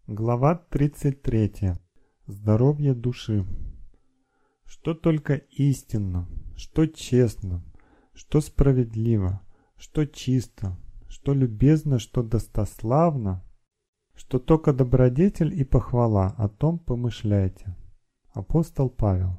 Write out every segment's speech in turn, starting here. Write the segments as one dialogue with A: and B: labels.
A: Глава 33. Здоровье души. Что только истинно, что честно, что справедливо, что чисто, что любезно, что достославно, что только добродетель и похвала, о том помышляйте. Апостол Павел.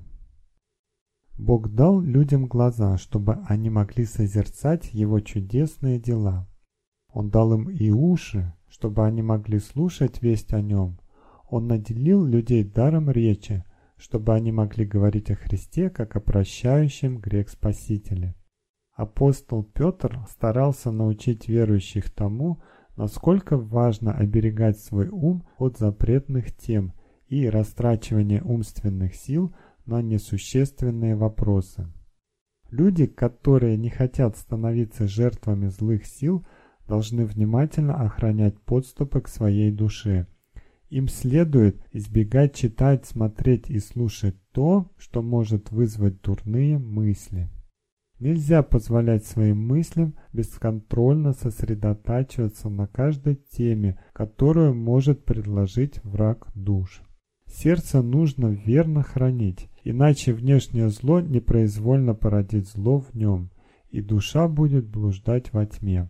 A: Бог дал людям глаза, чтобы они могли созерцать Его чудесные дела. Он дал им и уши, чтобы они могли слушать весть о Нем. Он наделил людей даром речи, чтобы они могли говорить о Христе, как о прощающем грех Спасителе. Апостол Петр старался научить верующих тому, насколько важно оберегать свой ум от запретных тем и растрачивания умственных сил на несущественные вопросы. Люди, которые не хотят становиться жертвами злых сил, должны внимательно охранять подступы к своей душе. Им следует избегать читать, смотреть и слушать то, что может вызвать дурные мысли. Нельзя позволять своим мыслям бесконтрольно сосредотачиваться на каждой теме, которую может предложить враг душ. Сердце нужно верно хранить, иначе внешнее зло непроизвольно породит зло в нем, и душа будет блуждать во тьме.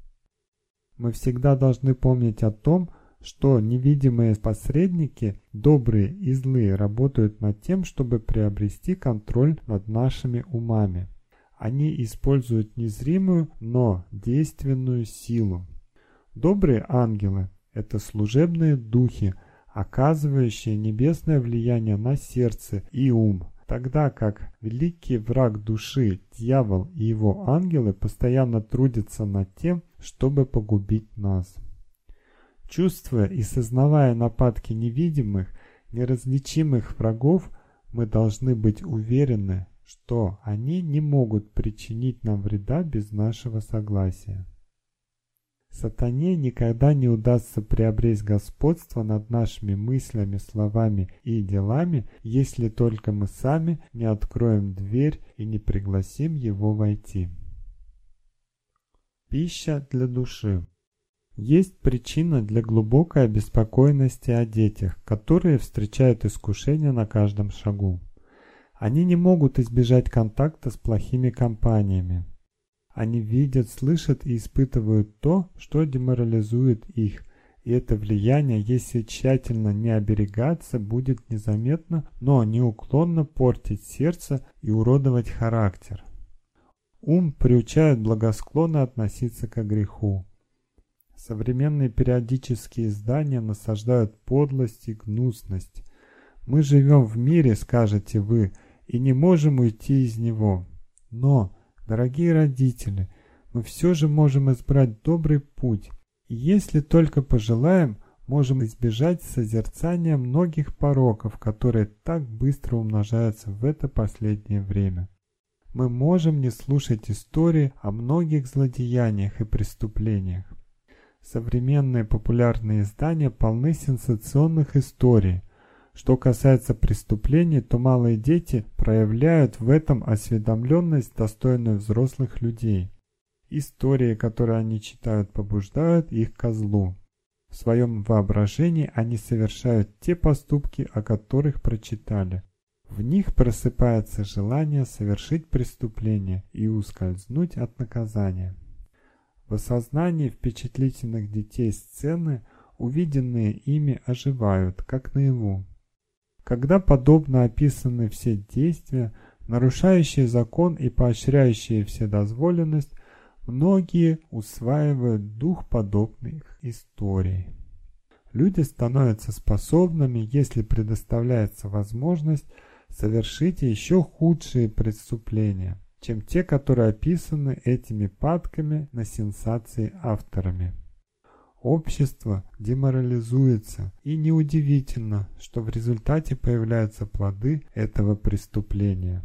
A: Мы всегда должны помнить о том, что невидимые посредники, добрые и злые, работают над тем, чтобы приобрести контроль над нашими умами. Они используют незримую, но действенную силу. Добрые ангелы – это служебные духи, оказывающие небесное влияние на сердце и ум, тогда как великий враг души, дьявол и его ангелы постоянно трудятся над тем, чтобы погубить нас. Чувствуя и сознавая нападки невидимых, неразличимых врагов, мы должны быть уверены, что они не могут причинить нам вреда без нашего согласия. Сатане никогда не удастся приобрести господство над нашими мыслями, словами и делами, если только мы сами не откроем дверь и не пригласим его войти. Пища для души. Есть причина для глубокой обеспокоенности о детях, которые встречают искушения на каждом шагу. Они не могут избежать контакта с плохими компаниями. Они видят, слышат и испытывают то, что деморализует их, и это влияние, если тщательно не оберегаться, будет незаметно, но неуклонно портить сердце и уродовать характер. Ум приучает благосклонно относиться к греху. Современные периодические издания насаждают подлость и гнусность. Мы живем в мире, скажете вы, и не можем уйти из него. Но, дорогие родители, мы все же можем избрать добрый путь, и если только пожелаем, можем избежать созерцания многих пороков, которые так быстро умножаются в это последнее время. Мы можем не слушать истории о многих злодеяниях и преступлениях. Современные популярные издания полны сенсационных историй. Что касается преступлений, то малые дети проявляют в этом осведомленность, достойную взрослых людей. Истории, которые они читают, побуждают их ко злу. В своем воображении они совершают те поступки, о которых прочитали. В них просыпается желание совершить преступление и ускользнуть от наказания. В осознании впечатлительных детей сцены, увиденные ими, оживают, как наяву. Когда подобно описаны все действия, нарушающие закон и поощряющие вседозволенность, многие усваивают дух подобных историй. Люди становятся способными, если предоставляется возможность, совершить еще худшие преступления, чем те, которые описаны этими падками на сенсации авторами. Общество деморализуется, и неудивительно, что в результате появляются плоды этого преступления.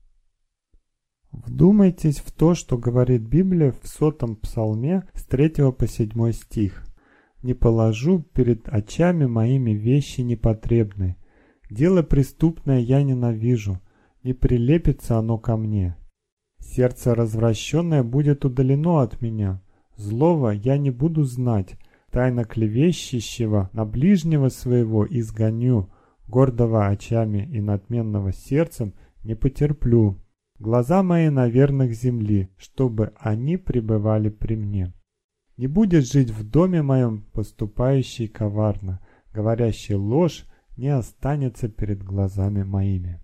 A: Вдумайтесь в то, что говорит Библия в 100-м псалме с 3 по 7 стих. «Не положу перед очами моими вещи непотребные. Дело преступное я ненавижу, не прилепится оно ко мне. Сердце развращенное будет удалено от меня. Злого я не буду знать, тайно клевещущего на ближнего своего изгоню, гордого очами и надменного сердцем не потерплю. Глаза мои на верных земли, чтобы они пребывали при мне. Не будет жить в доме моем поступающий коварно, говорящий ложь не останется перед глазами моими.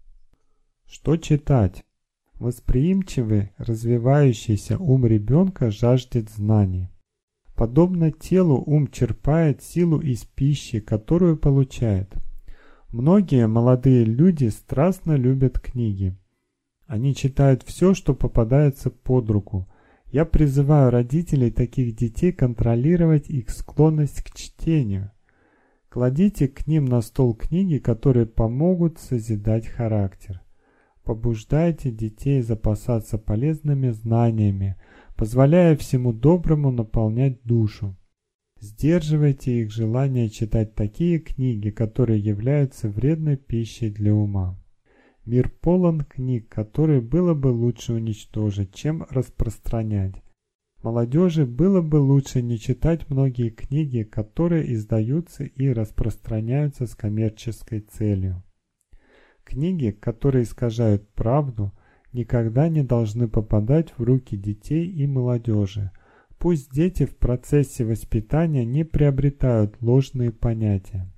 A: Что читать? Восприимчивый, развивающийся ум ребенка жаждет знаний. Подобно телу ум черпает силу из пищи, которую получает. Многие молодые люди страстно любят книги. Они читают все, что попадается под руку. Я призываю родителей таких детей контролировать их склонность к чтению. Кладите к ним на стол книги, которые помогут созидать характер. Побуждайте детей запасаться полезными знаниями, позволяя всему доброму наполнять душу. Сдерживайте их желание читать такие книги, которые являются вредной пищей для ума. Мир полон книг, которые было бы лучше уничтожить, чем распространять. Молодежи было бы лучше не читать многие книги, которые издаются и распространяются с коммерческой целью. Книги, которые искажают правду, никогда не должны попадать в руки детей и молодежи. Пусть дети в процессе воспитания не приобретают ложные понятия.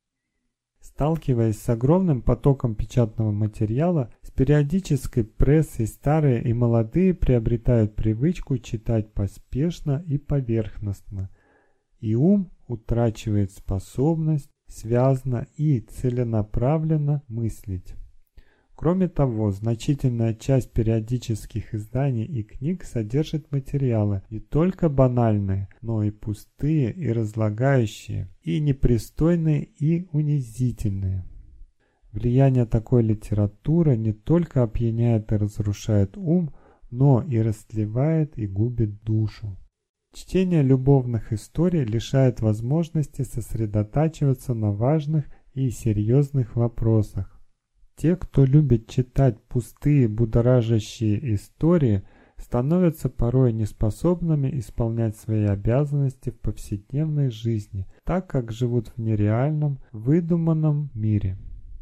A: Сталкиваясь с огромным потоком печатного материала, с периодической прессой старые и молодые приобретают привычку читать поспешно и поверхностно, и ум утрачивает способность связно и целенаправленно мыслить. Кроме того, значительная часть периодических изданий и книг содержит материалы не только банальные, но и пустые и разлагающие, и непристойные и унизительные. Влияние такой литературы не только опьяняет и разрушает ум, но и растлевает и губит душу. Чтение любовных историй лишает возможности сосредотачиваться на важных и серьезных вопросах. Те, кто любит читать пустые, будоражащие истории, становятся порой неспособными исполнять свои обязанности в повседневной жизни, так как живут в нереальном, выдуманном мире.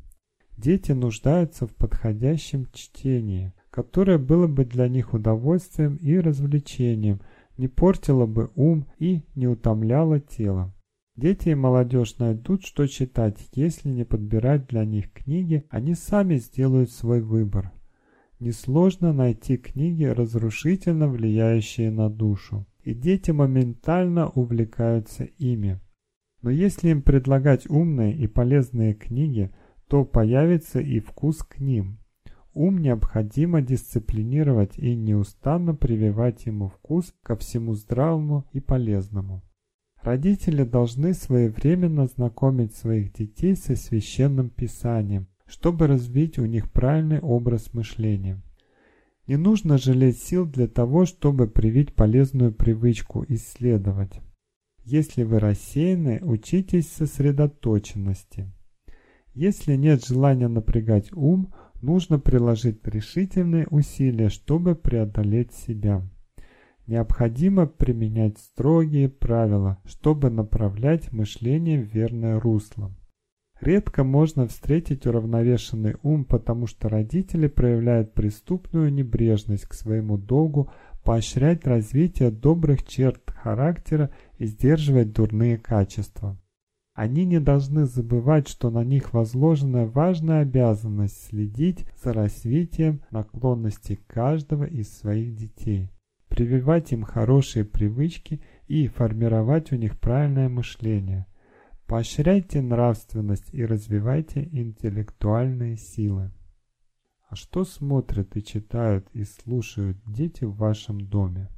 A: Дети нуждаются в подходящем чтении, которое было бы для них удовольствием и развлечением, не портило бы ум и не утомляло тело. Дети и молодежь найдут, что читать, если не подбирать для них книги, они сами сделают свой выбор. Несложно найти книги, разрушительно влияющие на душу, и дети моментально увлекаются ими. Но если им предлагать умные и полезные книги, то появится и вкус к ним. Ум необходимо дисциплинировать и неустанно прививать ему вкус ко всему здравому и полезному. Родители должны своевременно знакомить своих детей со Священным Писанием, чтобы развить у них правильный образ мышления. Не нужно жалеть сил для того, чтобы привить полезную привычку исследовать. Если вы рассеяны, учитесь сосредоточенности. Если нет желания напрягать ум, нужно приложить решительные усилия, чтобы преодолеть себя. Необходимо применять строгие правила, чтобы направлять мышление в верное русло. Редко можно встретить уравновешенный ум, потому что родители проявляют преступную небрежность к своему долгу поощрять развитие добрых черт характера и сдерживать дурные качества. Они не должны забывать, что на них возложена важная обязанность следить за развитием наклонностей каждого из своих детей, прививать им хорошие привычки и формировать у них правильное мышление. Поощряйте нравственность и развивайте интеллектуальные силы. А что смотрят и читают и слушают дети в вашем доме?